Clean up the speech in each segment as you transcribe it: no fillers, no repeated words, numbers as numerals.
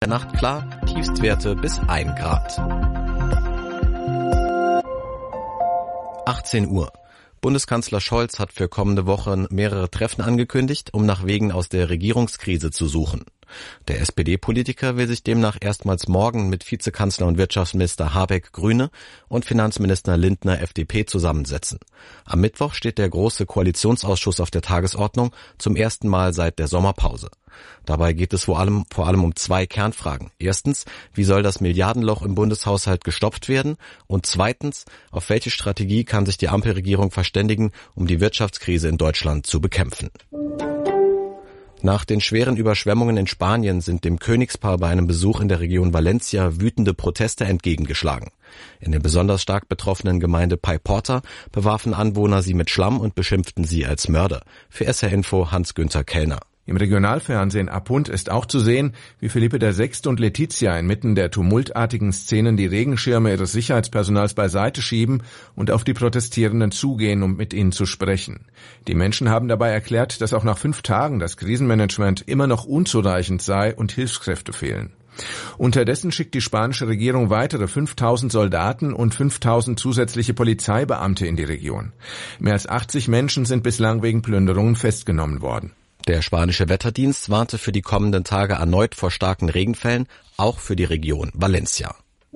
der Nacht klar, Tiefstwerte bis 1 Grad. 18 Uhr. Bundeskanzler Scholz hat für kommende Woche mehrere Treffen angekündigt, um nach Wegen aus der Regierungskrise zu suchen. Der SPD-Politiker will sich demnach erstmals morgen mit Vizekanzler und Wirtschaftsminister Habeck Grüne und Finanzminister Lindner FDP zusammensetzen. Am Mittwoch steht der Große Koalitionsausschuss auf der Tagesordnung zum ersten Mal seit der Sommerpause. Dabei geht es vor allem um 2 Kernfragen. Erstens, wie soll das Milliardenloch im Bundeshaushalt gestopft werden? Und zweitens, auf welche Strategie kann sich die Ampelregierung verständigen, um die Wirtschaftskrise in Deutschland zu bekämpfen? Nach den schweren Überschwemmungen in Spanien sind dem Königspaar bei einem Besuch in der Region Valencia wütende Proteste entgegengeschlagen. In der besonders stark betroffenen Gemeinde Paiporta bewarfen Anwohner sie mit Schlamm und beschimpften sie als Mörder. Für SR Info Hans-Günther Kellner. Im Regionalfernsehen Apund ist auch zu sehen, wie Philippe VI. Und Letizia inmitten der tumultartigen Szenen die Regenschirme ihres Sicherheitspersonals beiseite schieben und auf die Protestierenden zugehen, um mit ihnen zu sprechen. Die Menschen haben dabei erklärt, dass auch nach 5 Tagen das Krisenmanagement immer noch unzureichend sei und Hilfskräfte fehlen. Unterdessen schickt die spanische Regierung weitere 5.000 Soldaten und 5.000 zusätzliche Polizeibeamte in die Region. Mehr als 80 Menschen sind bislang wegen Plünderungen festgenommen worden. Der spanische Wetterdienst warnte für die kommenden Tage erneut vor starken Regenfällen, auch für die Region Valencia.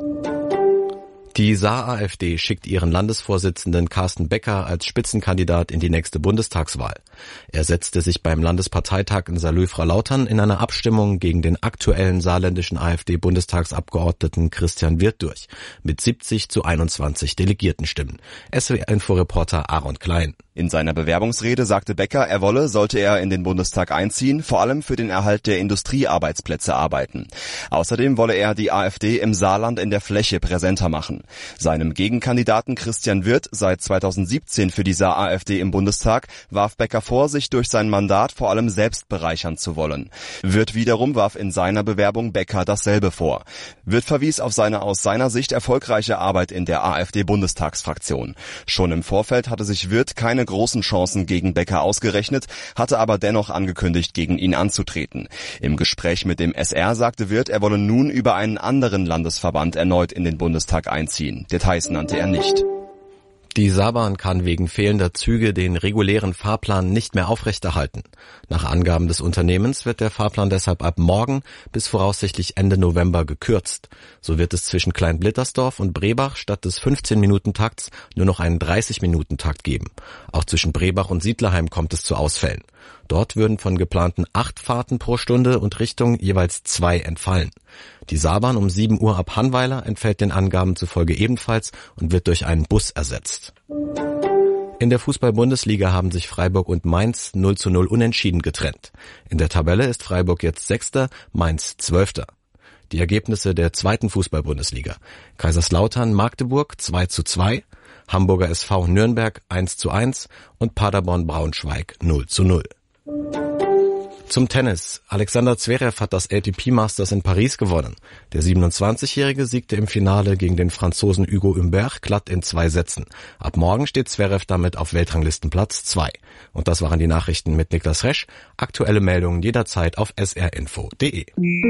Die Saar-AfD schickt ihren Landesvorsitzenden Carsten Becker als Spitzenkandidat in die nächste Bundestagswahl. Er setzte sich beim Landesparteitag in Saarlouis-Frau-Lautern in einer Abstimmung gegen den aktuellen saarländischen AfD-Bundestagsabgeordneten Christian Wirth durch, mit 70-21 Delegiertenstimmen. SWR-Info-Reporter Aaron Klein. In seiner Bewerbungsrede sagte Becker, er wolle, sollte er in den Bundestag einziehen, vor allem für den Erhalt der Industriearbeitsplätze arbeiten. Außerdem wolle er die AfD im Saarland in der Fläche präsenter machen. Seinem Gegenkandidaten Christian Wirth, seit 2017 für die Saar-AfD im Bundestag, warf Becker vor, sich durch sein Mandat vor allem selbst bereichern zu wollen. Wirth wiederum warf in seiner Bewerbung Becker dasselbe vor. Wirth verwies auf seine aus seiner Sicht erfolgreiche Arbeit in der AfD-Bundestagsfraktion. Schon im Vorfeld hatte sich Wirth keine großen Chancen gegen Becker ausgerechnet, hatte aber dennoch angekündigt, gegen ihn anzutreten. Im Gespräch mit dem SR sagte Wirth, er wolle nun über einen anderen Landesverband erneut in den Bundestag einziehen. Details nannte er nicht. Die Saarbahn kann wegen fehlender Züge den regulären Fahrplan nicht mehr aufrechterhalten. Nach Angaben des Unternehmens wird der Fahrplan deshalb ab morgen bis voraussichtlich Ende November gekürzt. So wird es zwischen Kleinblittersdorf und Brebach statt des 15-Minuten-Takts nur noch einen 30-Minuten-Takt geben. Auch zwischen Brebach und Siedlerheim kommt es zu Ausfällen. Dort würden von geplanten 8 Fahrten pro Stunde und Richtung jeweils 2 entfallen. Die Saarbahn um 7 Uhr ab Hannweiler entfällt den Angaben zufolge ebenfalls und wird durch einen Bus ersetzt. In der Fußball-Bundesliga haben sich Freiburg und Mainz 0:0 unentschieden getrennt. In der Tabelle ist Freiburg jetzt 6., Mainz 12. Die Ergebnisse der 2. Fußball-Bundesliga: Kaiserslautern Magdeburg 2:2, Hamburger SV Nürnberg 1:1 und Paderborn Braunschweig 0:0. Zum Tennis. Alexander Zverev hat das ATP Masters in Paris gewonnen. Der 27-Jährige siegte im Finale gegen den Franzosen Hugo Humbert glatt in 2 Sätzen. Ab morgen steht Zverev damit auf Weltranglistenplatz 2. Und das waren die Nachrichten mit Niklas Resch. Aktuelle Meldungen jederzeit auf srinfo.de.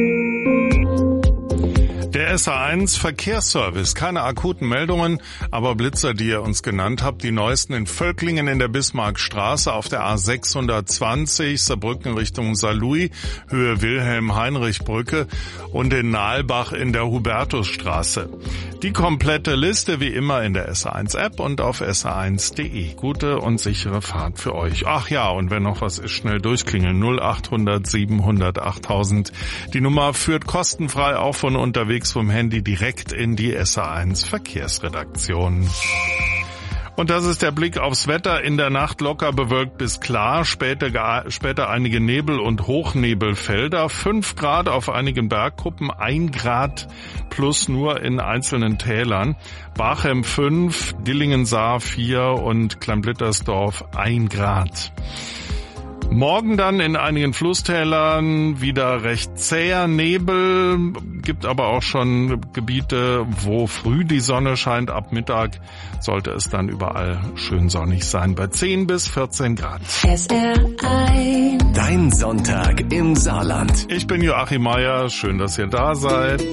Der SA1 Verkehrsservice. Keine akuten Meldungen, aber Blitzer, die ihr uns genannt habt. Die neuesten in Völklingen in der Bismarckstraße auf der A620, Saarbrücken Richtung Saarlouis, Höhe Wilhelm-Heinrich-Brücke und in Nalbach in der Hubertusstraße. Die komplette Liste wie immer in der SA1-App und auf sa1.de. Gute und sichere Fahrt für euch. Ach ja, und wenn noch was ist, schnell durchklingeln. 0800 700 8000. Die Nummer führt kostenfrei auch von unterwegs vom Handy direkt in die SA1 Verkehrsredaktion. Und das ist der Blick aufs Wetter. In der Nacht locker bewölkt bis klar, später einige Nebel- und Hochnebelfelder. 5 Grad auf einigen Bergkuppen, 1 Grad plus nur in einzelnen Tälern. Bachem 5, Dillingen-Saar 4 und Kleinblittersdorf 1 Grad. Morgen dann in einigen Flusstälern wieder recht zäher Nebel, gibt aber auch schon Gebiete, wo früh die Sonne scheint. Ab Mittag sollte es dann überall schön sonnig sein, bei 10 bis 14 Grad. SR1. Dein Sonntag im Saarland. Ich bin Joachim Meier, schön, dass ihr da seid.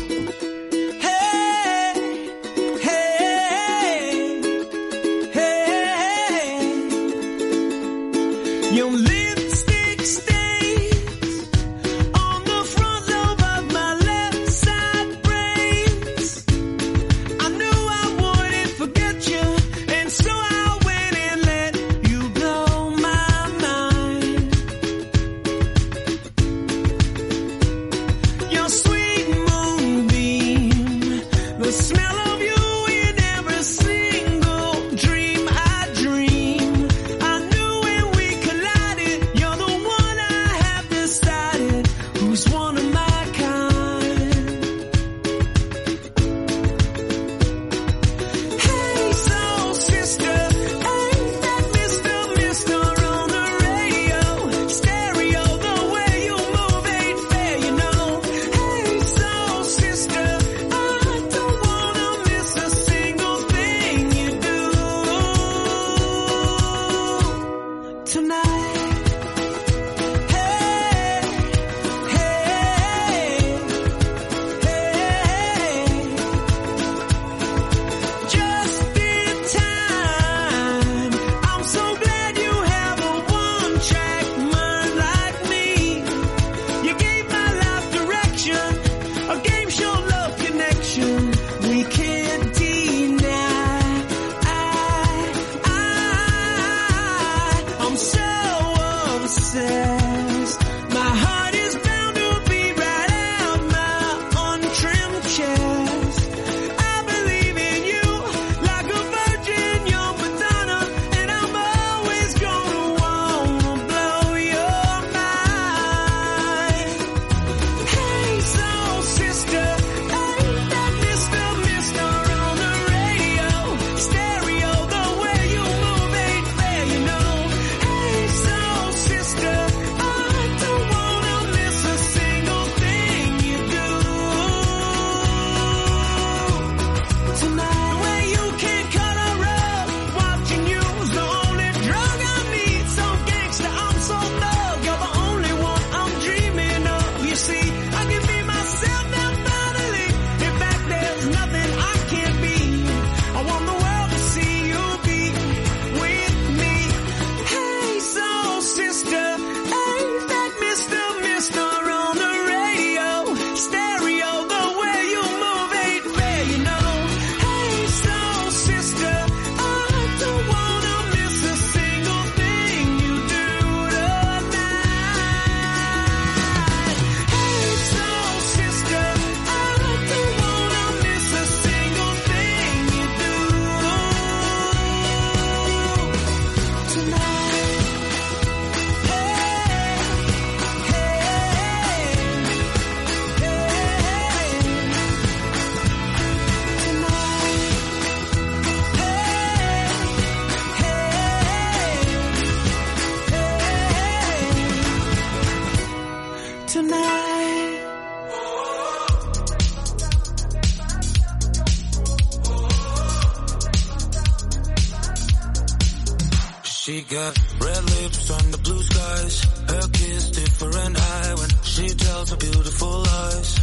She got red lips on the blue skies. Her kiss different eye when she tells her beautiful lies.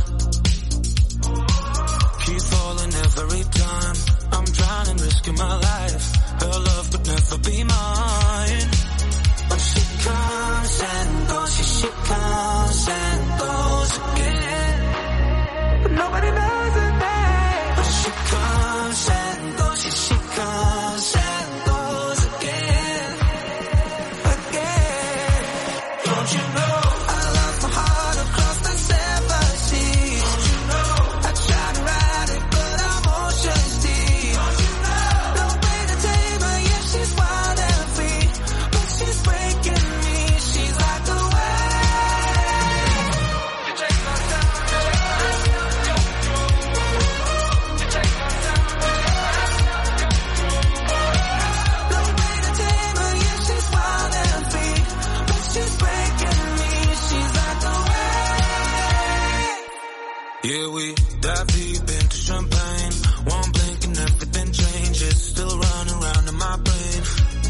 Keep falling every time. I'm drowning, risking my life. Her love could never be mine. But she comes and goes, she comes and goes again. But nobody knows her name. But she comes and goes, she comes and goes again. Again. Don't you know I love my heart across the 7 seas. Yeah, we dive deep into champagne. One blink and everything changes. Still running around in my brain.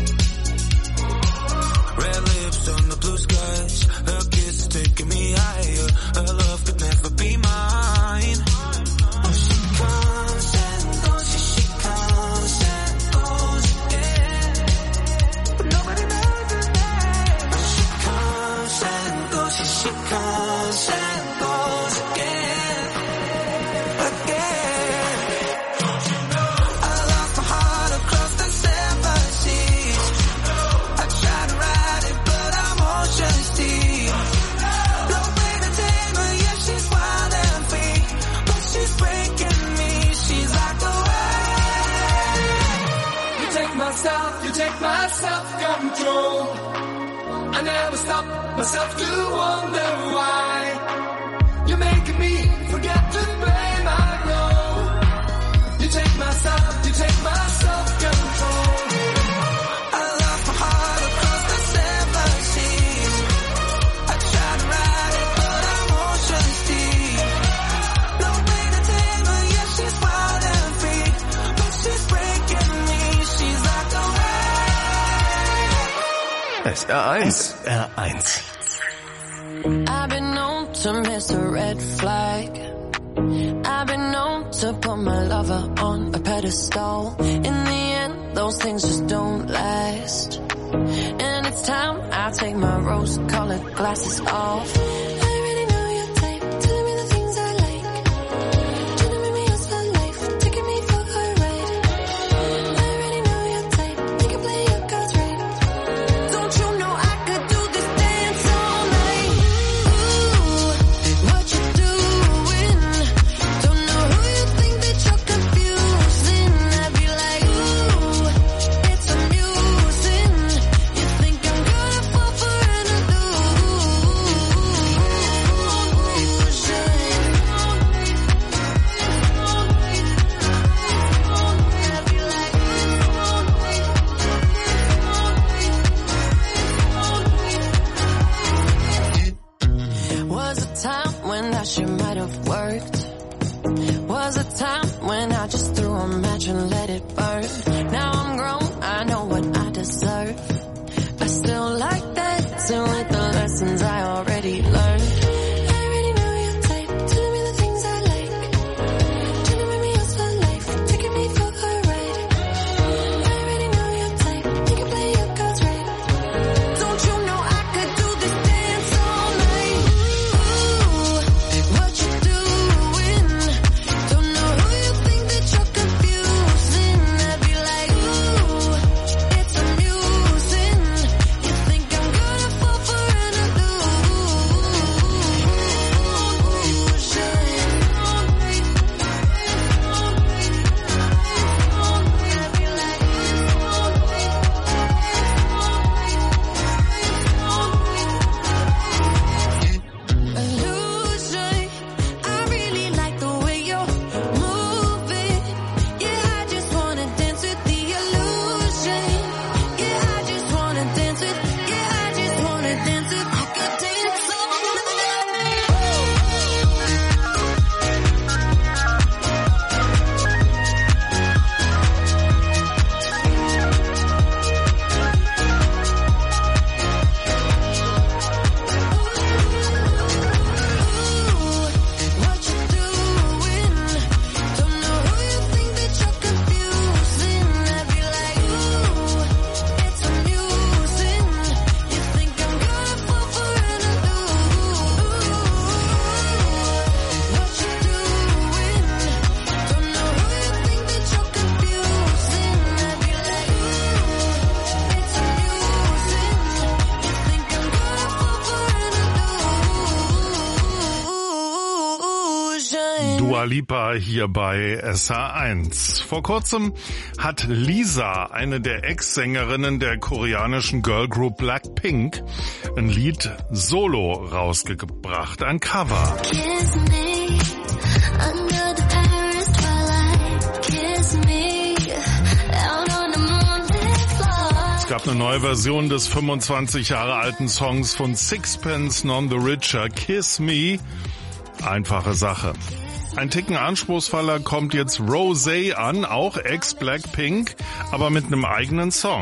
Red lips on the blue skies. Her kiss is taking me higher. Her love could never be mine. Oh, she comes and goes. She comes and goes. Yeah. But nobody knows her name. Oh, she comes and goes. She comes and goes again. You take my self-control. I never stop myself to wonder why. You're making me forget to play my role. You take my self-control. I love my heart across the seven seas. I try to ride it, but I'm oceans deep. No way to tame her, yeah, she's wild and free. But she's breaking me, she's like a SR1. I've been known to miss a red flag. I've been known to put my lover on a pedestal. In the end, those things just don't last. And it's time I take my rose-colored glasses off. Dua Lipa hier bei SH1. Vor kurzem hat Lisa, eine der Ex-Sängerinnen der koreanischen Girlgroup Blackpink, ein Lied solo rausgebracht, ein Cover. Es gab eine neue Version des 25 Jahre alten Songs von Sixpence None the Richer, Kiss Me. Einfache Sache. Ein Ticken anspruchsvoller kommt jetzt Rosé an, auch ex-Blackpink, aber mit einem eigenen Song.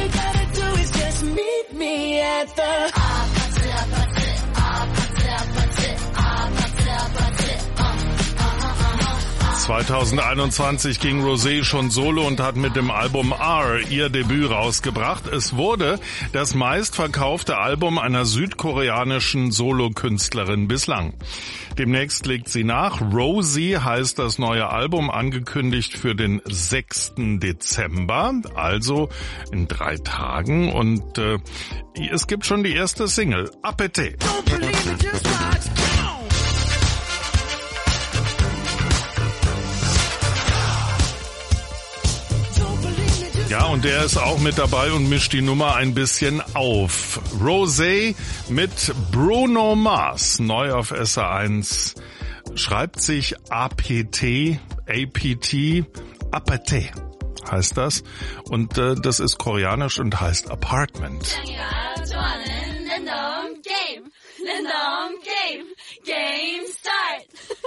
2021 ging Rosé schon solo und hat mit dem Album R ihr Debüt rausgebracht. Es wurde das meistverkaufte Album einer südkoreanischen Solokünstlerin bislang. Demnächst legt sie nach. Rosie heißt das neue Album, angekündigt für den 6. Dezember, also in 3 Tagen. Und es gibt schon die erste Single, Appetit. Ja, und der ist auch mit dabei und mischt die Nummer ein bisschen auf. Rosé mit Bruno Mars, neu auf SR1, schreibt sich APT, Appetit heißt das. Und das ist koreanisch und heißt Apartment. Game start.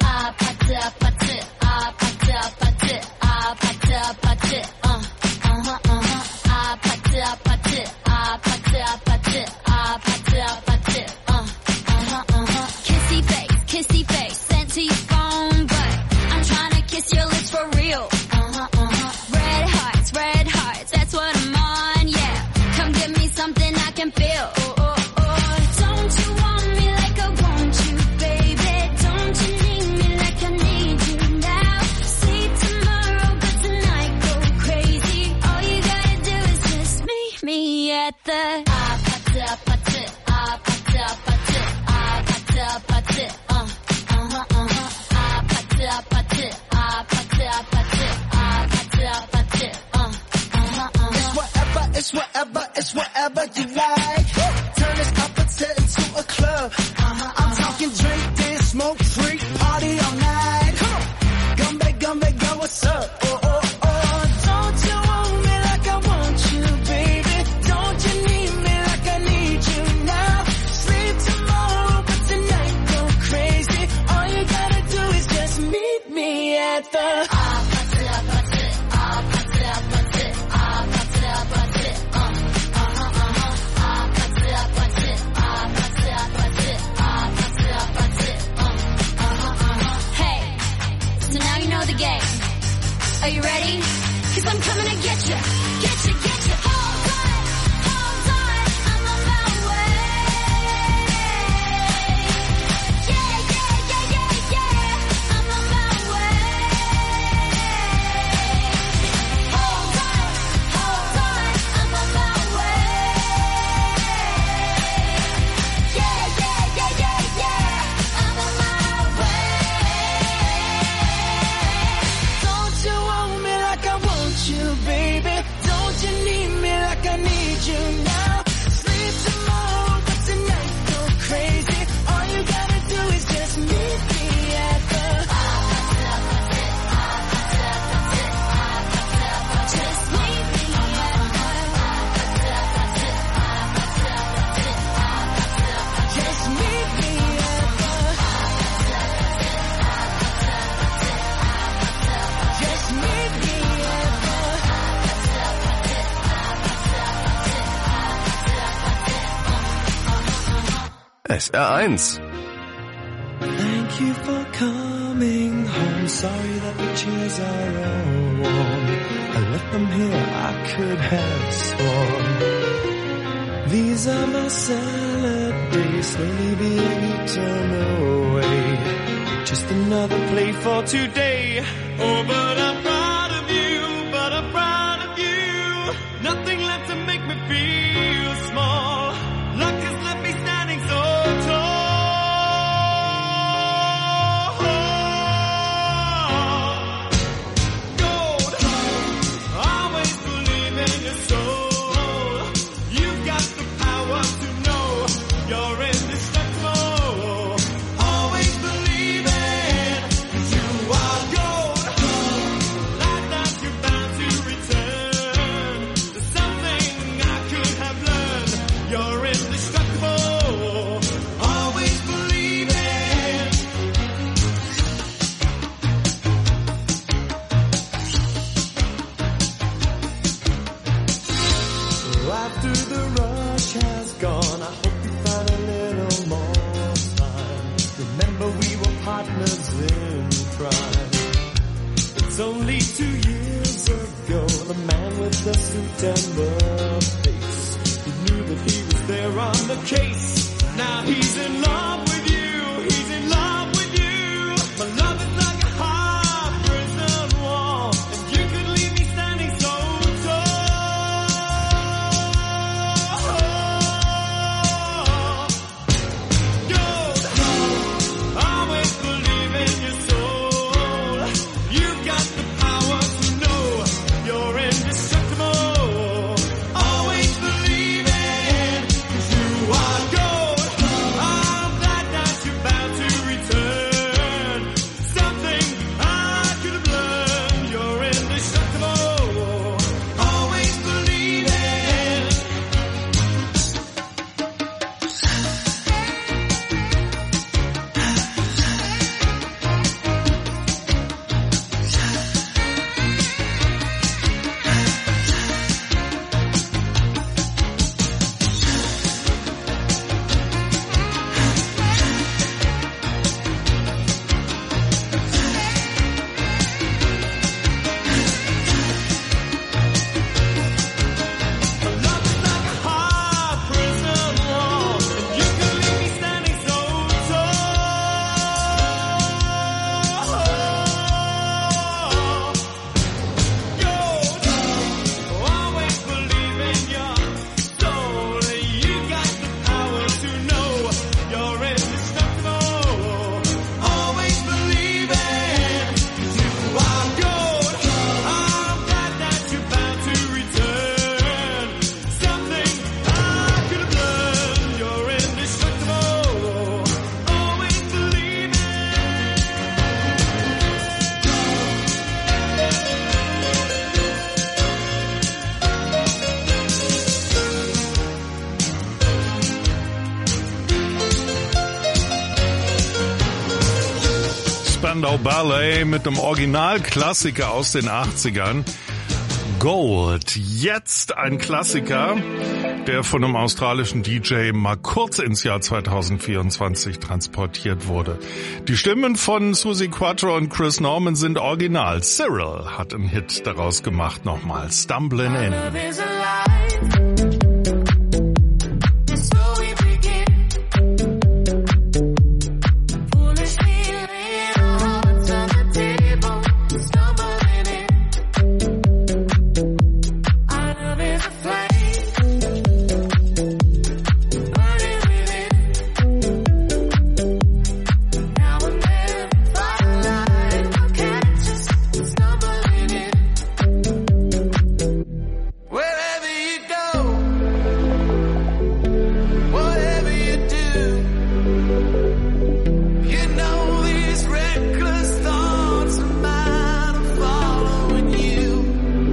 Kissy face, sent to your phone, but I'm trying to kiss your lips for real. Red hearts, that's what I'm on, yeah. Come give me something I can feel. Don't you want me like I want you, baby? Don't you need me like I need you now? See tomorrow, but tonight go crazy. All you gotta do is just meet me at the It's whatever you like. Turn this appetite into a club. I'm talking drink, dance, smoke, freak, party all night. Come on, come back, girl, what's up? Don't you want me like I want you, baby? Don't you need me like I need you now? Sleep tomorrow, but tonight go crazy. All you gotta do is just meet me at the Are you ready? 'Cause I'm coming to get you. Hold on, I'm on my way. Yeah, I'm on my way. Hold on, I'm on my way. Yeah, I'm on my way. Don't you want me like I want you, baby? Don't you need me like I need you now? Sleep tomorrow, but tonight go crazy. All you gotta do is just meet me at the just meet me at the just meet me at the just meet me SR1. Thank you for coming home. Sorry that the chairs are all warm. I left them here, I could have sworn. These are my salad days, slowly being eaten away. Just another play for today. Oh, but I'm proud of you, Nothing left to make me feel small. Luck has left me standing so tall. Gold, always believe in your soul. You've got the power to know you're indestructible. Always believe it, 'cause you are gold. Life that you're bound to return. There's something I could have learned. crime. It's only 2 years ago, the man with the suit and the face, he knew that he was there on the case. Now he's in love with you, he's in love with you. My love is like a high prison wall, and you could leave me standing so tall. Gold, always believe in your soul. You've got the power to know you're indestructible. Always believe it, 'cause you are gold. I'm glad that you're bound to return. Something I could have learned, you're indestructible. Always believe it. Love is like a high prison wall, and you could leave me standing so tall. Gold, always believe in your soul. You got the power to know you're indestructible. Always believe it, 'cause you are gold. I'm glad that you're bound to return. Something I could have learned, you're indestructible. Always believe it. Spandau Ballet mit einem Originalklassiker aus den 80ern. Gold. Jetzt ein Klassiker, der von einem australischen DJ mal kurz ins Jahr 2024 transportiert wurde. Die Stimmen von Suzi Quatro und Chris Norman sind original. Cyril hat einen Hit daraus gemacht, nochmal. Stumbling In. Love is alive. It's so we begin. Foolishly laying our hearts on the table, stumbling in. Our love is a flame, burning within. Now and then, firelight will catch us, stumbling in. Wherever you go, whatever you do, you know these reckless thoughts of mine are following you.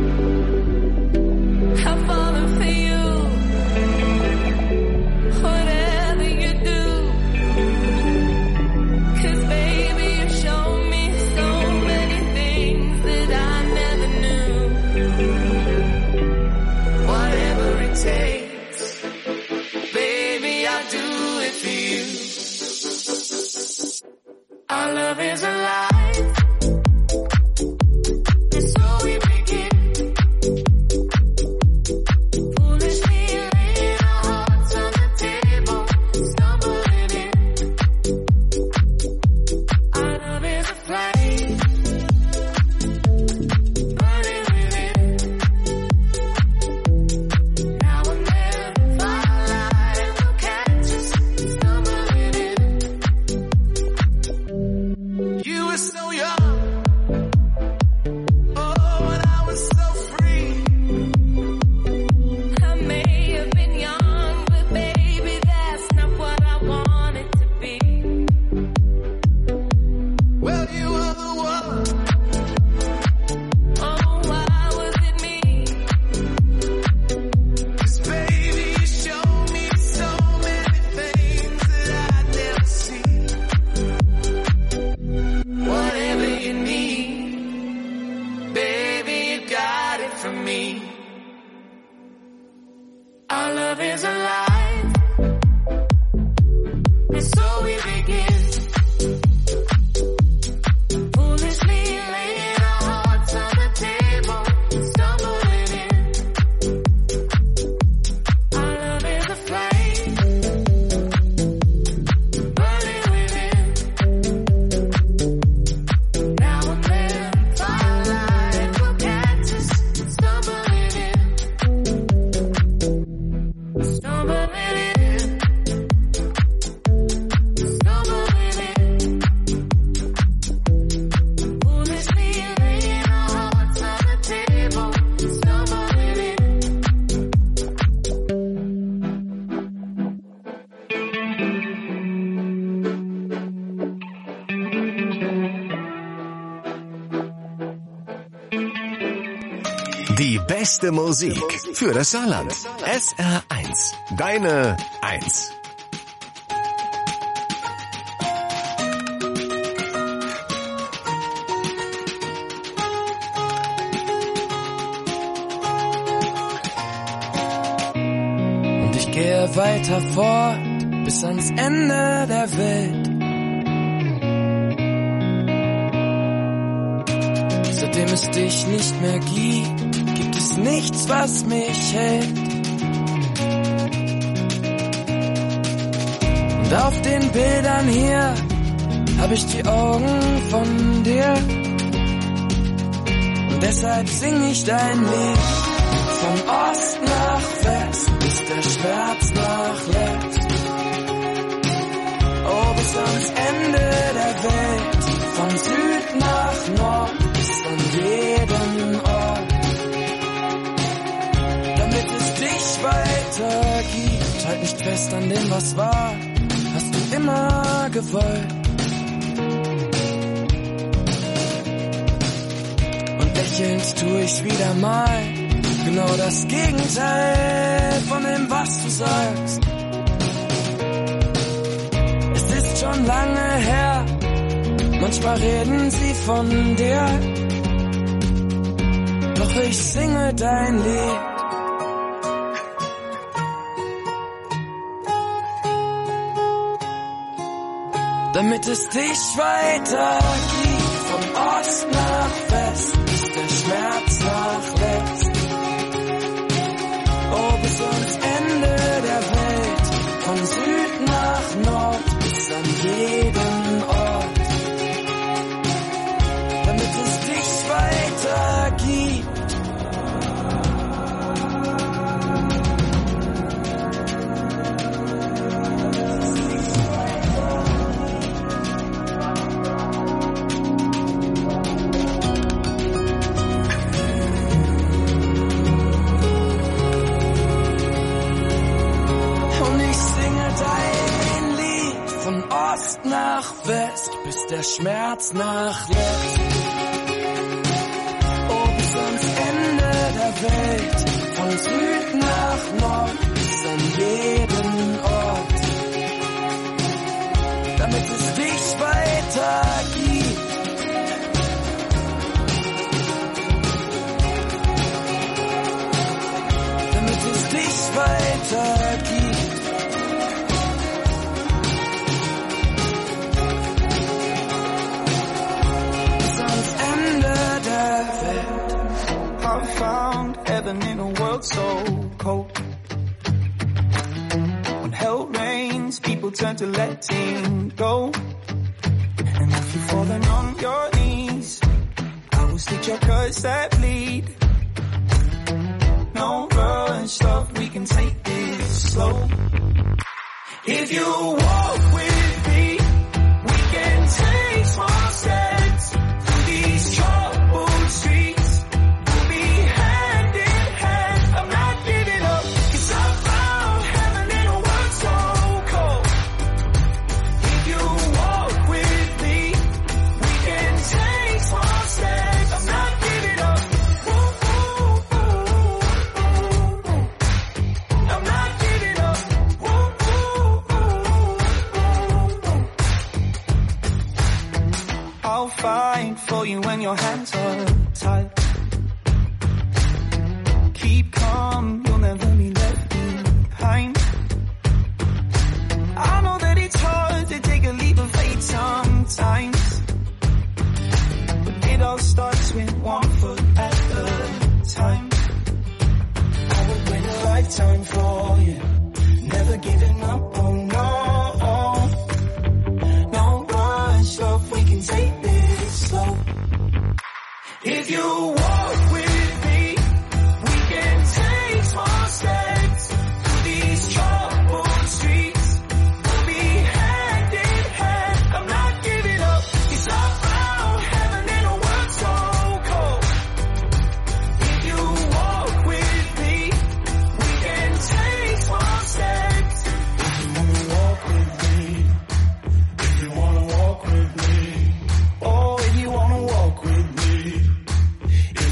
I'm falling for you. Whatever you do, 'cause baby you show me so many things that I never knew. Whatever it takes, baby, I'll do it for you. Our love is alive. It's so we begin. Foolishly laying our hearts on the table, stumbling in. Our love is a flame, burning within. Now and then, firelight will catch us, stumbling in. You were so young, oh, and I was so free. I may have been young, but baby, that's not what I wanted to be. Well, you were the one. Oh, why was it me? 'Cause baby, you showed me so many things that I'd never seen. Whatever you Die beste Musik für das Saarland. SR1. Deine 1. Und ich gehe weiter fort bis ans Ende der Welt. Seitdem es dich nicht mehr gibt es nichts, was mich hält. Und auf den Bildern hier hab ich die Augen von dir. Und deshalb sing ich dein Lied. Von Ost nach West, bis der Schmerz nachlässt. Oh, bis ans Ende der Welt. Von Süd nach Nord, bis an jeden Ort. Damit es dich weiter gibt, halt nicht fest an dem, was war. Hast du immer gewollt. Und lächelnd tue ich wieder mal genau das Gegenteil von dem, was du sagst. Es ist schon lange her, manchmal reden sie von dir, doch ich singe dein Lied. Damit es dich weiter gibt, von Ost nach West, bis der Schmerz nachlässt. Oh, bis ans Ende der Welt, von Süd nach Nord, bis an jeden Ort. Damit es dich weiter gibt. Nach West, bis der Schmerz nachlässt. Oh, bis ans Ende der Welt, von Süd nach Nord, bis an jeden Ort. Damit es dich weiter gibt. Damit es dich weiter gibt. I found heaven in a world so cold. When hell reigns, people turn to letting go. And if you're falling on your knees, I will stitch your cuts that bleed. No rush, love, we can take this slow. If you walk with me, we can take small steps through these troubled streets. Fight for you when your hands are tied. Keep calm, you'll never be left behind. I know that it's hard to take a leap of faith sometimes, but it all starts with one foot at a time. I would wait a lifetime for you, never giving up, oh no. No rush, love, we can take this slow. If you walk with me, we can take small steps through these troubled streets. We'll be hand in hand, I'm not giving up. It's all about heaven in a world so cold. If you walk with me, we can take small steps. If you wanna walk with me, if you wanna walk with me, oh, if you wanna walk with me. If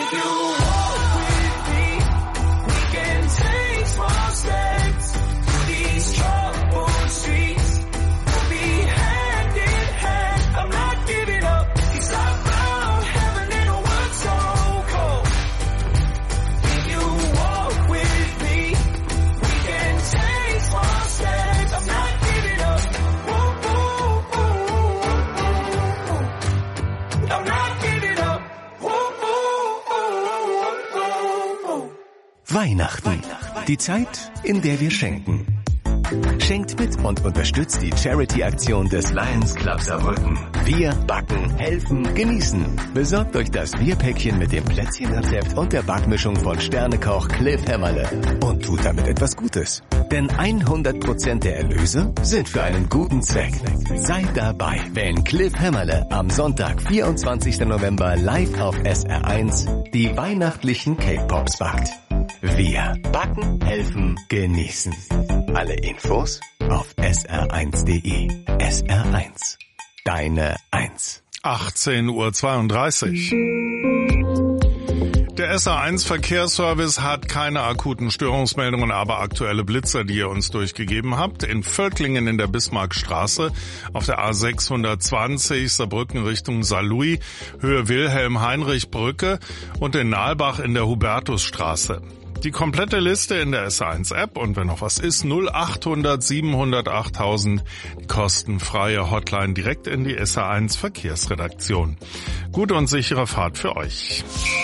If you walk with me, we can take small steps through these troubled streets. We'll be hand in hand. I'm not giving up. It's not about heaven and a world so cold. If you walk with me, we can take small steps. I'm not giving up. Ooh, ooh, ooh, ooh, ooh. I'm not giving up. Ooh, ooh, ooh, ooh, ooh. Weihnachten. Die Zeit, in der wir schenken. Schenkt mit und unterstützt die Charity-Aktion des Lions Club Saarbrücken. Wir backen, helfen, genießen. Besorgt euch das Bierpäckchen mit dem Plätzchenrezept und der Backmischung von Sternekoch Cliff Hämmerle und tut damit etwas Gutes. Denn 100% der Erlöse sind für einen guten Zweck. Seid dabei, wenn Cliff Hämmerle am Sonntag, 24. November live auf SR1 die weihnachtlichen Cake Pops backt. Wir backen, helfen, genießen. Alle Infos auf sr1.de. SR1. Deine 1. 18:32 Uhr. Der SR1 Verkehrsservice hat keine akuten Störungsmeldungen, aber aktuelle Blitzer, die ihr uns durchgegeben habt. In Völklingen in der Bismarckstraße, auf der A620 Saarbrücken Richtung Saarlouis, Höhe Wilhelm-Heinrich-Brücke und in Nalbach in der Hubertusstraße. Die komplette Liste in der SR1-App und wenn noch was ist, 0800 700 8000, die kostenfreie Hotline direkt in die SR1 Verkehrsredaktion. Gute und sichere Fahrt für euch.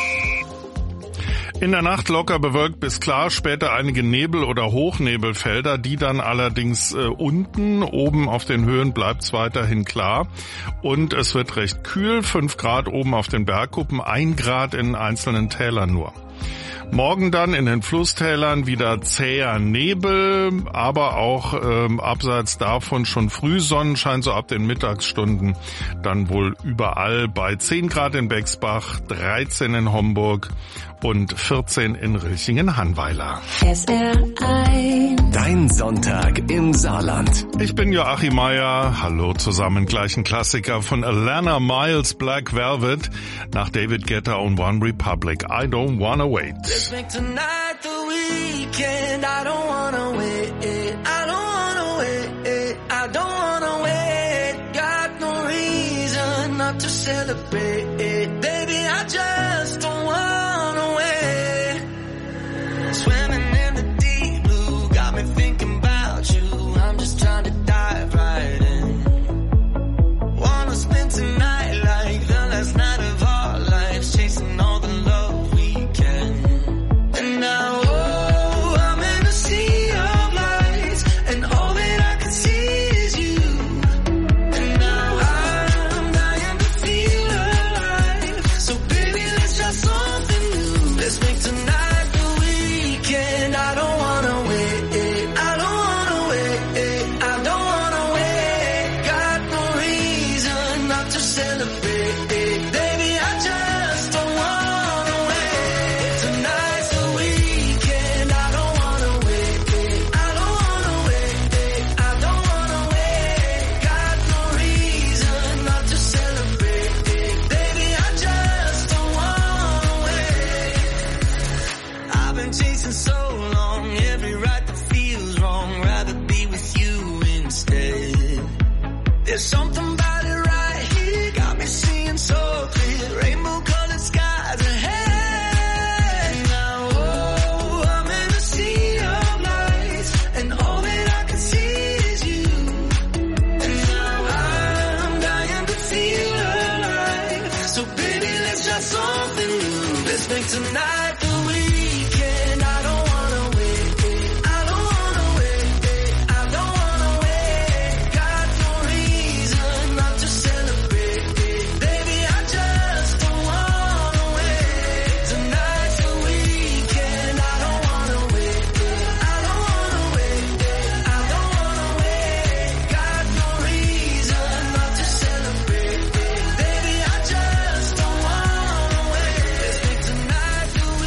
In der Nacht locker bewölkt bis klar, später einige Nebel- oder Hochnebelfelder, die dann allerdings unten, oben auf den Höhen bleibt's weiterhin klar und es wird recht kühl, 5 Grad oben auf den Bergkuppen, 1 Grad in einzelnen Tälern nur. Morgen dann in den Flusstälern wieder zäher Nebel, aber auch abseits davon schon Frühsonnenschein, so ab den Mittagsstunden. Dann wohl überall bei 10 Grad in Bexbach, 13 in Homburg und 14 in Rilchingen-Hannweiler. SR1. Dein Sonntag im Saarland. Ich bin Joachim Meier. Hallo zusammen. Gleich ein Klassiker von Alana Miles, Black Velvet, nach David Guetta und One Republic. I don't wanna wait. Let's make tonight the weekend. I don't wanna wait. I don't wanna wait. I don't wanna wait. Got no reason not to celebrate. Baby, I just don't wanna wait. Swimming in the deep blue, got me thinking about you. I'm just trying to dive right in. Wanna spend tonight like the last night of our lives, chasing all the love we can. And now, oh, I'm in a sea of lights, and all that I can see is you. And now I'm dying to feel alive. So baby, let's try something new. Let's make tonight the weekend. I don't wanna wait. I don't wanna wait. I don't wanna wait. Got no reason not to celebrate. Baby, I just don't wanna wait. Tonight's the weekend. I don't wanna wait. I don't wanna wait. I don't wanna wait. Got no reason not to celebrate. Baby, I just don't wanna wait. I've been chasing so long, every right that feels wrong. Rather be with you instead. There's something about it right here, got me seeing so clear. Rainbow-colored skies ahead. Now, oh, I'm in a sea of lights, and all that I can see is you. And now I'm dying to feel alive. So baby, let's try something new. Let's make tonight the weekend. I don't wanna wait. I don't wanna wait. I don't wanna wait. Got no reason not to celebrate. Baby, I just don't wanna wait. Tonight's the weekend. I don't wanna wait. I don't wanna wait. I don't wanna wait. Got no reason not to celebrate. Baby, I just don't wanna wait. Let's make tonight the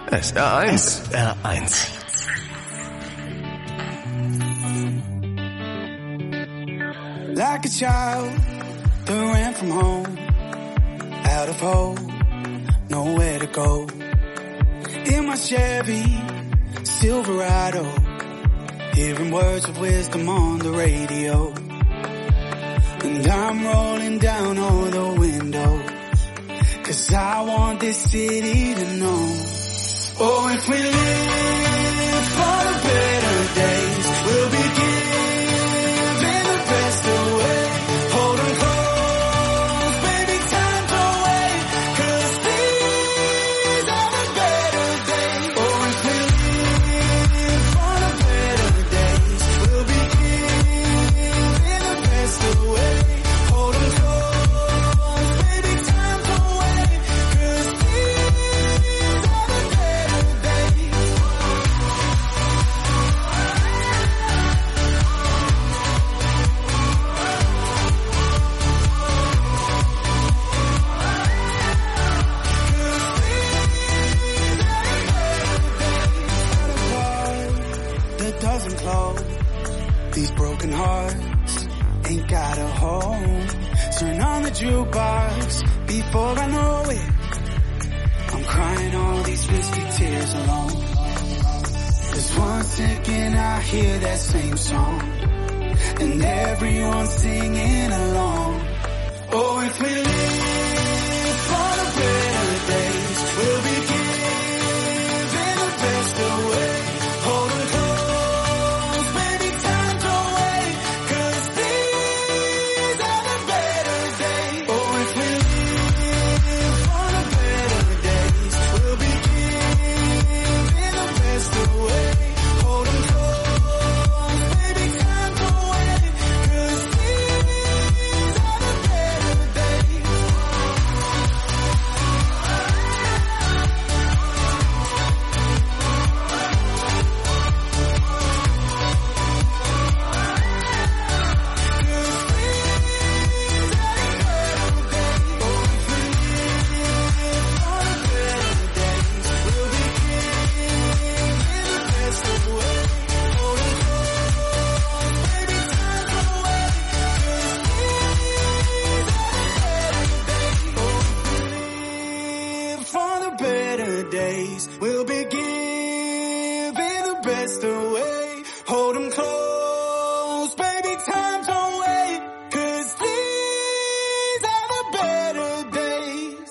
SR1. SR1. Like a child that ran from home, out of hope, nowhere to go. In my Chevy Silverado, hearing words of wisdom on the radio. And I'm rolling down all the windows, 'cause I want this city to know. Oh, if we live for the better days, we'll be giving the best away. Hold 'em close, baby, time to wait, 'cause these are the better days. Oh, if we live for the better days, we'll be giving the best away. Hold 'em close, baby, time to wait, 'cause these are the better days. That doesn't close. These broken hearts ain't got a home. Turn on the jukebox before I know it. I'm crying all these risky tears alone. 'Cause once again I hear that same song, and everyone's singing along. Oh, if we live for the better days, we'll be giving the best away. Hold 'em close, baby, time to wait, 'cause these are the better days. Oh, if we live for the better days, we'll be giving the best away. Hold 'em close, baby, time to wait, 'cause these are the better days. For the better days, we'll be giving the best away. Hold 'em close, baby, time to wait, 'cause these are the better days.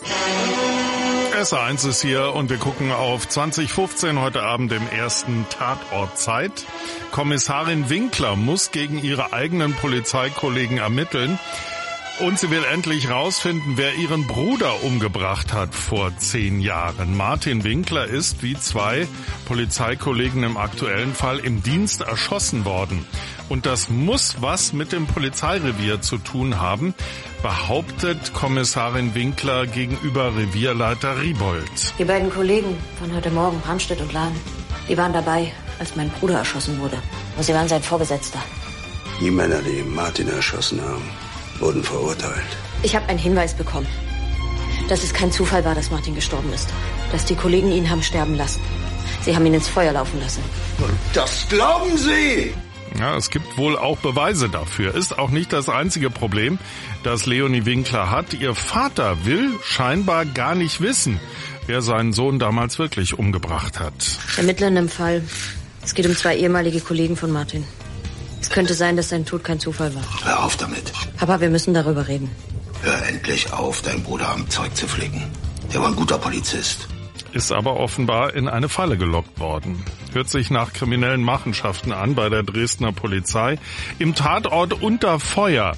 SR1 ist hier und wir gucken auf 2015 heute Abend im ersten Tatort Zeit. Kommissarin Winkler muss gegen ihre eigenen Polizeikollegen ermitteln. Und sie will endlich rausfinden, wer ihren Bruder umgebracht hat vor 10 Jahren. Martin Winkler ist, wie 2 Polizeikollegen im aktuellen Fall, im Dienst erschossen worden. Und das muss was mit dem Polizeirevier zu tun haben, behauptet Kommissarin Winkler gegenüber Revierleiter Riebold. Die beiden Kollegen von heute Morgen, Bramstedt und Lahn, die waren dabei, als mein Bruder erschossen wurde. Und sie waren sein Vorgesetzter. Die Männer, die Martin erschossen haben, wurden verurteilt. Ich habe einen Hinweis bekommen, dass es kein Zufall war, dass Martin gestorben ist. Dass die Kollegen ihn haben sterben lassen. Sie haben ihn ins Feuer laufen lassen. Und das glauben Sie? Ja, es gibt wohl auch Beweise dafür. Ist auch nicht das einzige Problem, das Leonie Winkler hat. Ihr Vater will scheinbar gar nicht wissen, wer seinen Sohn damals wirklich umgebracht hat. Ermittler in dem Fall. Es geht um 2 ehemalige Kollegen von Martin. Es könnte sein, dass sein Tod kein Zufall war. Hör auf damit. Papa, wir müssen darüber reden. Hör endlich auf, deinen Bruder am Zeug zu flicken. Der war ein guter Polizist. Ist aber offenbar in eine Falle gelockt worden. Hört sich nach kriminellen Machenschaften an bei der Dresdner Polizei. Im Tatort Unter Feuer.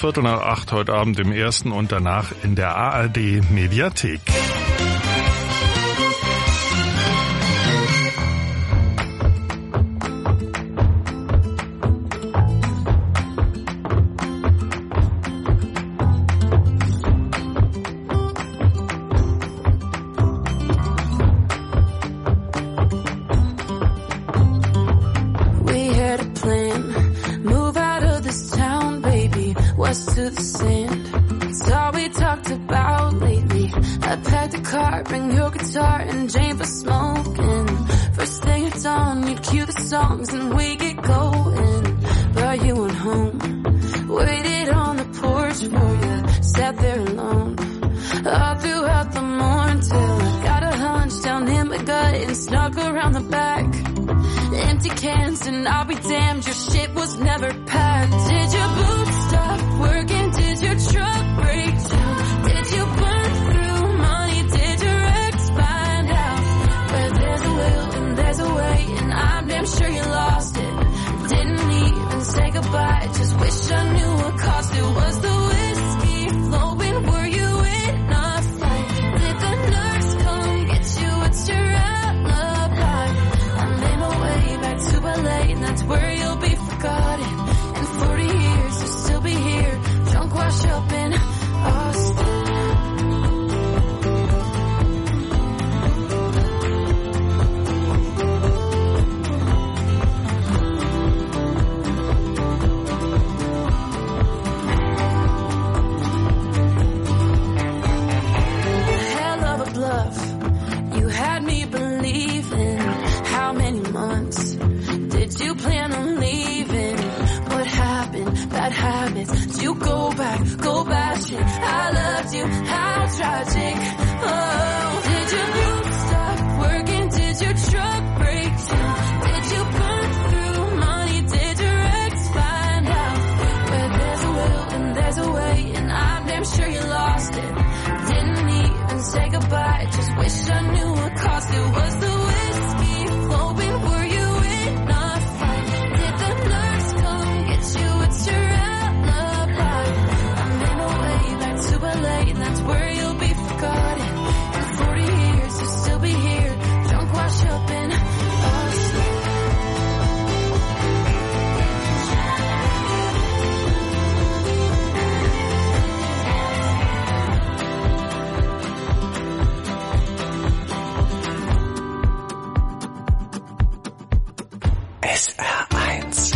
7:45 heute Abend im ersten und danach in der ARD Mediathek. To the sand. It's all we talked about lately. I packed a car, bring your guitar and Jane for smoking. First thing at dawn, you cue the songs and we get going. But you went home, waited on the porch for you, sat there alone. All throughout the morning till I got a hunch down in my gut and snuck around the back. Empty cans and I'll be damned, your shit was never packed. Did your boots stop working? Did your truck break down? Did you burn through money? Did your ex find out? Where there's a will and there's a way, and I'm damn sure you lost it. Didn't even say goodbye, just wish I knew what cost it. Was the whiskey flowing? Were you in a fight? Did the nurse come get you? What's your alibi? I made my way back to LA, and that's where you'll be forgotten. In 40 years, you'll still be here, drunk, washed up in Austin. Hell of a bluff, you had me believing. How many months did you plan on leaving? What happened? Bad habits. Did you go back, go bashing? I loved you, how tragic. Oh, did your boots stop working? Did your truck break down? Did you burn through money? Did your ex find out? Where there's a will and there's a way, and I'm damn sure you lost it. Didn't even say goodbye, just wish I knew what cost it. Was the whiskey flowing? Were you in a fight? Did the nurse come get you? What's your alibi? I made my way back to LA, and that's where you'll be forgotten. In 40 years, you'll still be here, drunk, washed up in Austin. SR1.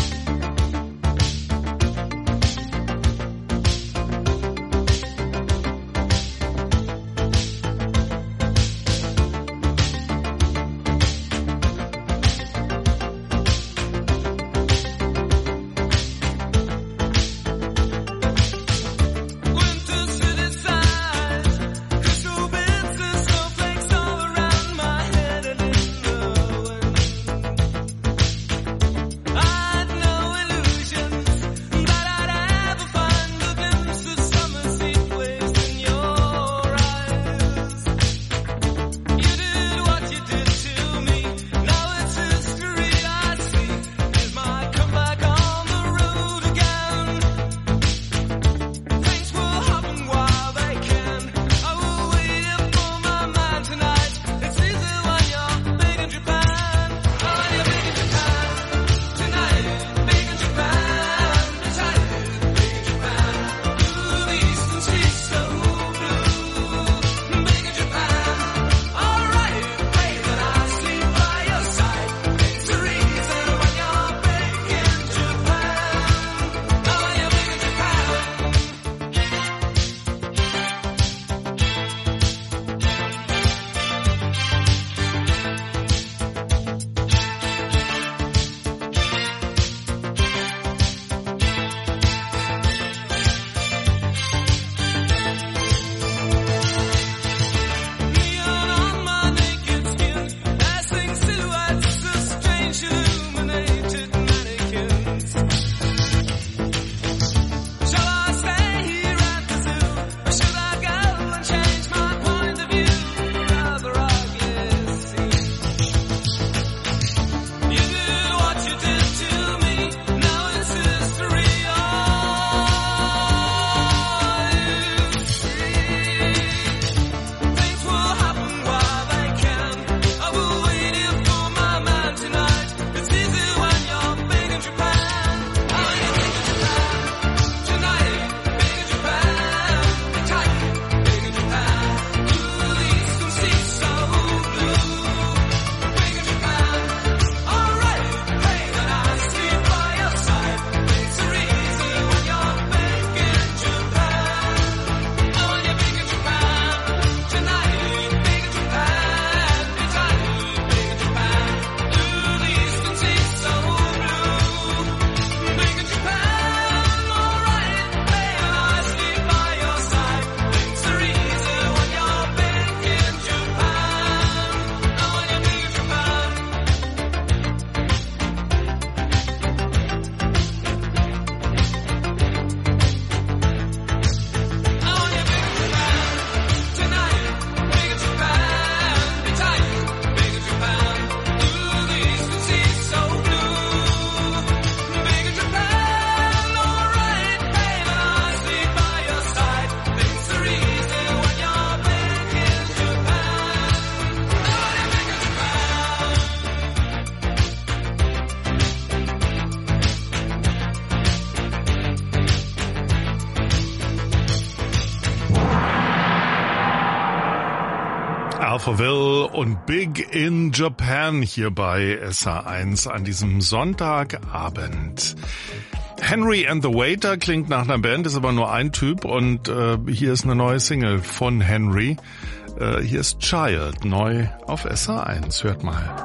Alphaville und Big in Japan hier bei SH1 an diesem Sonntagabend. Henry and the Waiter klingt nach einer Band, ist aber nur ein Typ und hier ist eine neue Single von Henry. Hier ist Child, neu auf SH1. Hört mal.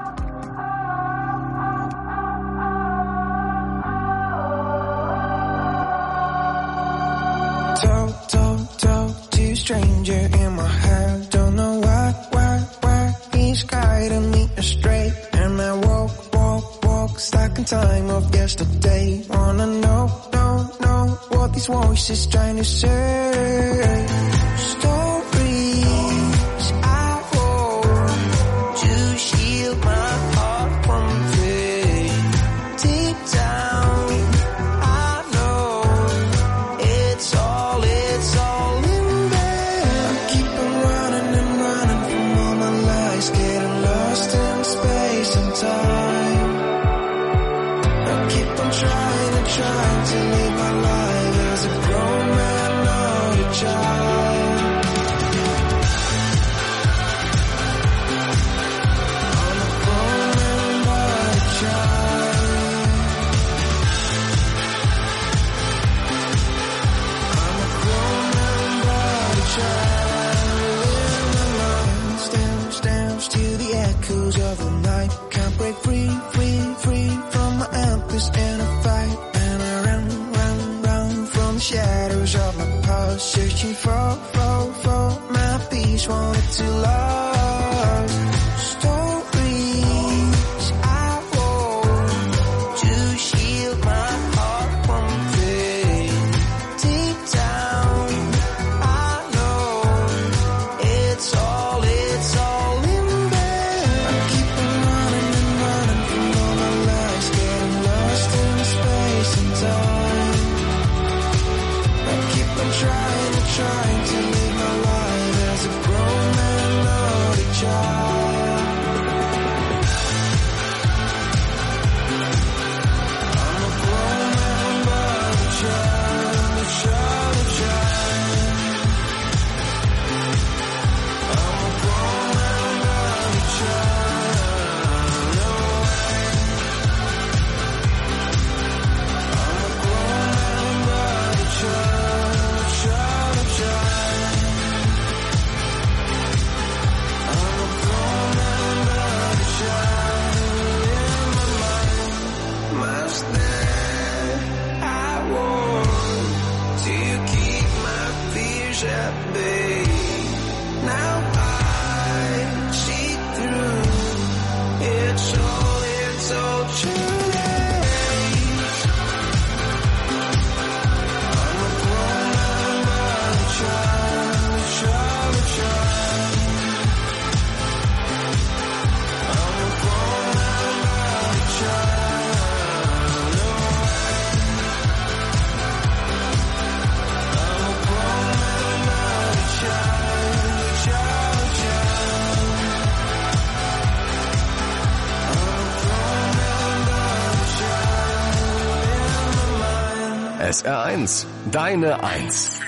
Talk to stranger in my head. Don't know why he's guiding me astray. And I walk stuck in time of yesterday. Wanna know what these voices trying to say. Stories I wrote to shield my heart from pain. Deep down I know it's all in there. I keep on running and running from all my lies, getting lost in space and time. I keep on trying to live my life as a grown man, not a child. I'm a grown man, not a child. I'm a grown man, not a child. In my mind, stamps to the echoes of the night. Can't break free from my anchors in a fight. And I run from the shadows of my past, searching for my peace, wanted to love. Stories I wrote to shield my heart from pain. Deep down I know it's all in there. I keep on running and running from all my lies, getting lost in space and time. I keep on trying to live my life as a grown man, not a child. I'm a grown man, but a child, a child. I'm a grown man, but a child. No way. I'm a grown man, but a child, a child. I'm a grown man, but a child in my mind. My step I want to keep my fears at bay. Now I see through. It's all too late. I'm a grown man, but a child, a child. I'm a grown man, but a child. No way. I'm a grown man, but a child, a child. I'm a grown man, but a child in my mind. SR1, deine Eins.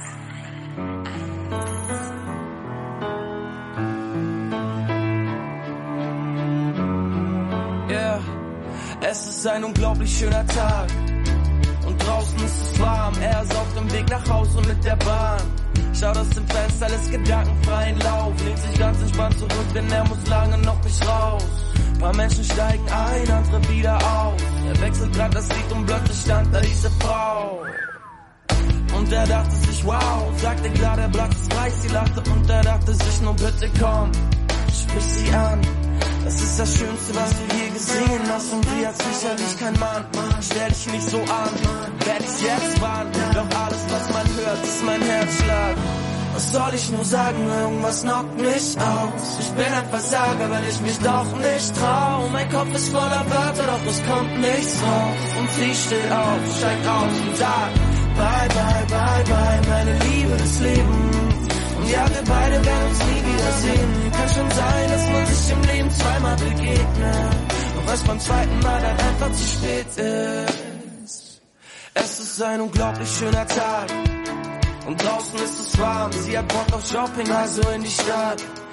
Yeah, es ist ein unglaublich schöner Tag und draußen ist es warm. Er ist auf dem Weg nach Hause mit der Bahn. Schaut aus dem Fenster, lässt gedankenfreien Lauf, lehnt sich ganz entspannt zurück, denn er muss lange noch nicht raus. Paar Menschen steigen ein, andere wieder auf. Er wechselt grad das Lied und plötzlich stand da diese Frau. Und er dachte sich, wow, sagte klar, der Platz ist frei, sie lachte und er dachte sich, nur bitte komm, sprich sie an. Das ist das Schönste, was du je gesehen hast und sie hat sicherlich kein Mann. Stell dich nicht so an, werd ich's jetzt warnen. Doch alles, was man hört, ist mein Herzschlag. Was soll ich nur sagen, irgendwas knockt mich aus. Ich bin ein Versager, weil ich mich doch nicht trau. Mein Kopf ist voller Wörter, doch es kommt nichts raus. Und sie steht auf, steigt aus und sagt, bye, bye, bye, bye, meine Liebe des Lebens. Und ja, wir beide werden uns nie wiedersehen. Kann schon sein, dass man sich im Leben zweimal begegnet. Doch es beim zweiten Mal dann einfach zu spät ist. Es ist ein unglaublich schöner Tag. Und draußen ist es warm, sie hat Bock auf Shopping, also in die Stadt.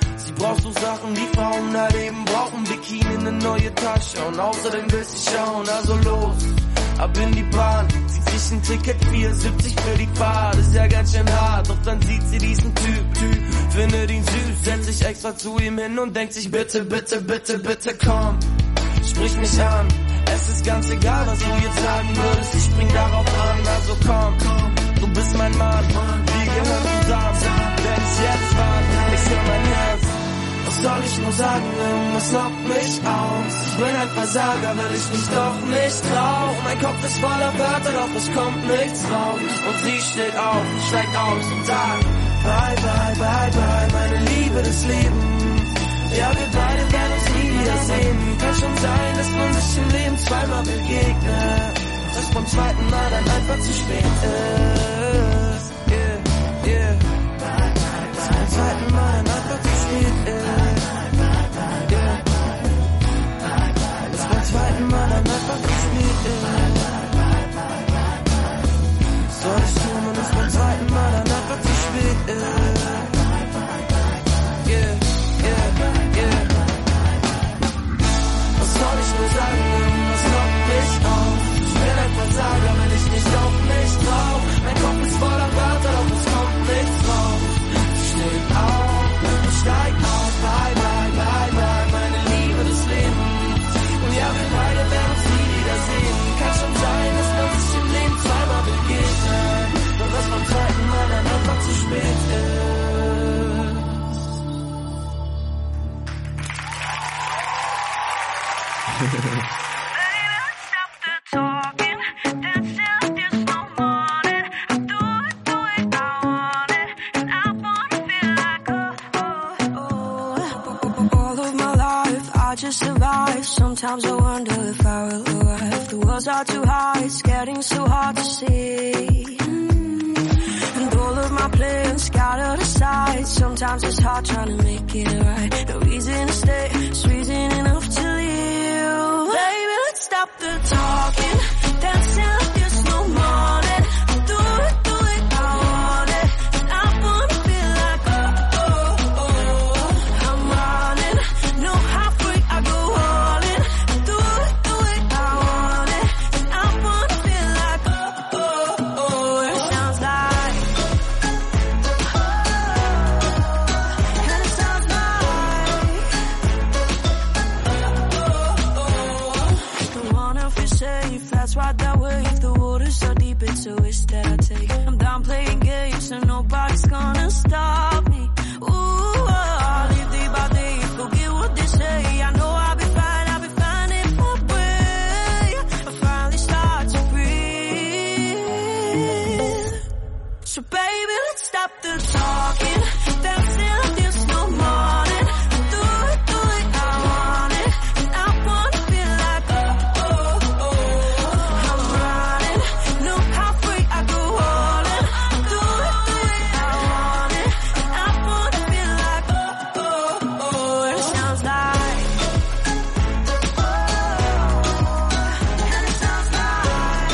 Sie braucht so Sachen, die Frauen da leben brauchen. Bikini, eine neue Tasche und außerdem will sie schauen. Also los, ab in die Bahn. Zieht sich ein Ticket, 4,70 für die Fahrt. Ist ja ganz schön hart, doch dann sieht sie diesen Typ. Findet ihn süß, setzt sich extra zu ihm hin und denkt sich bitte, bitte, bitte, bitte komm. Sprich mich an, es ist ganz egal, was du jetzt sagen würdest. Ich spring darauf an, also komm, du bist mein Mann. Wir gehören zusammen, wenn es jetzt war, ich höre mein Herz. Was soll ich nur sagen, irgendwas knockt mich aus. Ich bin ein Versager, weil ich mich doch nicht trau. Mein Kopf ist voller Wörter, doch es kommt nichts raus. Und sie steht auf, steigt aus und sagt bye, bye, bye, bye, meine Liebe des Lebens. Ja, wir beide werden uns nie wiedersehen. Kann schon sein, dass man sich im Leben zweimal begegnet. Dass beim zweiten Mal dann einfach zu spät ist. Yeah, yeah. Dass beim zweiten Mal dann einfach zu spät ist. Yeah. Dass beim zweiten Mal dann einfach zu spät ist. Soll ich tun, wenn es beim zweiten Mal dann einfach zu spät ist. Yeah. Was soll ich nur sagen, was knockt mich auf? Ich bin ein Versager, wenn ich dich doch nicht trau. Mein Kopf ist voller Wörter, doch es kommt nichts raus. Ich steht auf, ich steig auf, bye, bye, bye, bye, meine Liebe des Lebens. Und ja, wir beide werden uns nie wiedersehen. Kann schon sein, dass man sich im Leben zweimal begegnet. Doch dass beim zweiten Mal dann einfach zu spät ist. Sometimes I wonder if I will arrive. The world's are too high, it's getting so hard to see. And all of my plans scattered aside. Sometimes it's hard trying to make it right. No reason to stay, it's reason enough to leave. Baby, let's stop the talking, dancing like there's no morning. Do it, I want it. And I wanna feel like I'm running. Know how free I go on it. Do it, I want it. And I wanna feel like it sounds like and it sounds like don't wanna feel safe, that's right that way. If the water's so deep, it's a risk that I take. I'm done playing games and nobody's gonna stop me. Ooh, I'll live day by day, forget what they say. I know I'll be fine if I pray. I finally start to breathe. So baby, let's stop the talking, dancing like there's no morning. Do it, I want it. And I wanna feel like I'm running. Know how free I go all in. Do it, I want it. And I wanna feel like and it sounds like and it sounds like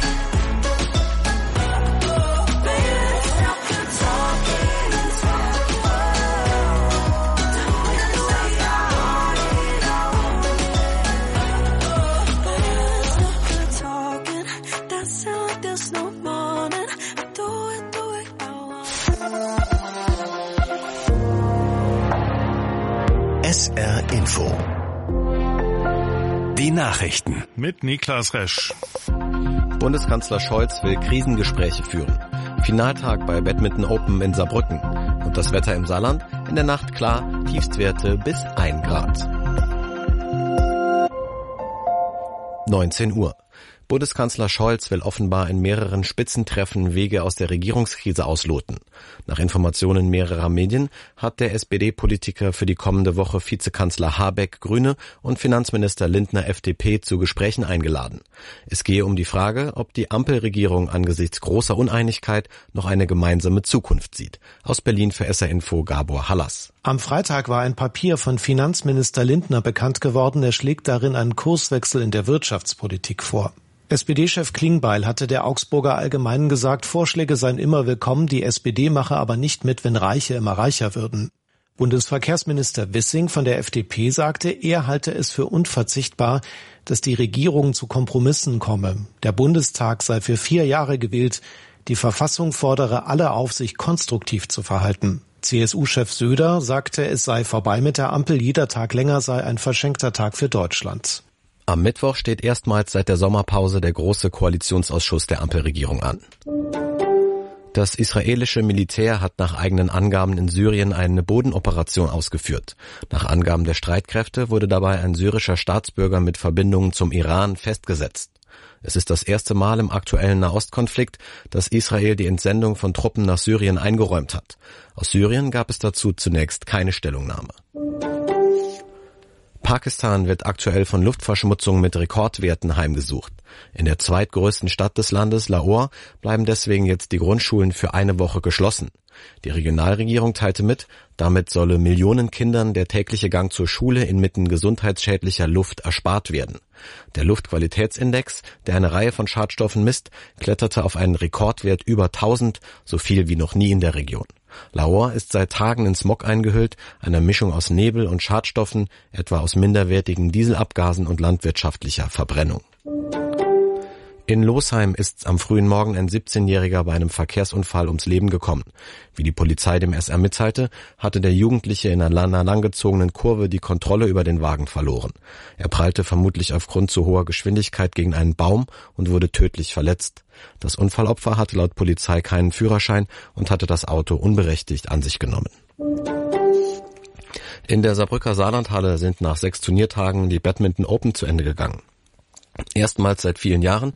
baby, let's stop the talking. Talking, that sound like there's no morning. Do it, I want. SR Info. Die Nachrichten. Mit Niklas Resch. Bundeskanzler Scholz will Krisengespräche führen. Finaltag bei Badminton Open in Saarbrücken. Und das Wetter im Saarland? In der Nacht klar, Tiefstwerte bis 1 Grad. 19 Uhr. Bundeskanzler Scholz will offenbar in mehreren Spitzentreffen Wege aus der Regierungskrise ausloten. Nach Informationen mehrerer Medien hat der SPD-Politiker für die kommende Woche Vizekanzler Habeck, Grüne, und Finanzminister Lindner, FDP, zu Gesprächen eingeladen. Es gehe um die Frage, ob die Ampelregierung angesichts großer Uneinigkeit noch eine gemeinsame Zukunft sieht. Aus Berlin für SR Info Gabor Hallas. Am Freitag war ein Papier von Finanzminister Lindner bekannt geworden. Er schlägt darin einen Kurswechsel in der Wirtschaftspolitik vor. SPD-Chef Klingbeil hatte der Augsburger Allgemeinen gesagt, Vorschläge seien immer willkommen, die SPD mache aber nicht mit, wenn Reiche immer reicher würden. Bundesverkehrsminister Wissing von der FDP sagte, er halte es für unverzichtbar, dass die Regierung zu Kompromissen komme. Der Bundestag sei für 4 Jahre gewählt. Die Verfassung fordere alle auf, sich konstruktiv zu verhalten. CSU-Chef Söder sagte, es sei vorbei mit der Ampel. Jeder Tag länger sei ein verschenkter Tag für Deutschland. Am Mittwoch steht erstmals seit der Sommerpause der große Koalitionsausschuss der Ampelregierung an. Das israelische Militär hat nach eigenen Angaben in Syrien eine Bodenoperation ausgeführt. Nach Angaben der Streitkräfte wurde dabei ein syrischer Staatsbürger mit Verbindungen zum Iran festgesetzt. Es ist das erste Mal im aktuellen Nahostkonflikt, dass Israel die Entsendung von Truppen nach Syrien eingeräumt hat. Aus Syrien gab es dazu zunächst keine Stellungnahme. Pakistan wird aktuell von Luftverschmutzung mit Rekordwerten heimgesucht. In der zweitgrößten Stadt des Landes, Lahore, bleiben deswegen jetzt die Grundschulen für eine Woche geschlossen. Die Regionalregierung teilte mit, damit solle Millionen Kindern der tägliche Gang zur Schule inmitten gesundheitsschädlicher Luft erspart werden. Der Luftqualitätsindex, der eine Reihe von Schadstoffen misst, kletterte auf einen Rekordwert über 1000, so viel wie noch nie in der Region. Lahore ist seit Tagen in Smog eingehüllt, einer Mischung aus Nebel und Schadstoffen, etwa aus minderwertigen Dieselabgasen und landwirtschaftlicher Verbrennung. In Losheim ist am frühen Morgen ein 17-Jähriger bei einem Verkehrsunfall ums Leben gekommen. Wie die Polizei dem SR mitteilte, hatte der Jugendliche in einer langgezogenen Kurve die Kontrolle über den Wagen verloren. Er prallte vermutlich aufgrund zu hoher Geschwindigkeit gegen einen Baum und wurde tödlich verletzt. Das Unfallopfer hatte laut Polizei keinen Führerschein und hatte das Auto unberechtigt an sich genommen. In der Saarbrücker Saarlandhalle sind nach 6 Turniertagen die Badminton Open zu Ende gegangen. Erstmals seit vielen Jahren